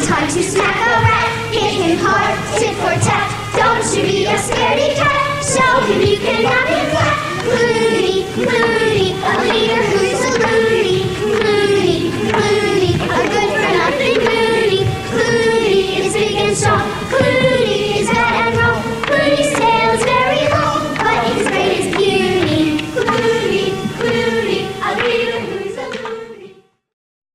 time to smack a rat. Hit him hard, tit for tat. Don't you be a scaredy cat. Show him you can knock him flat. Flutie, Flutie,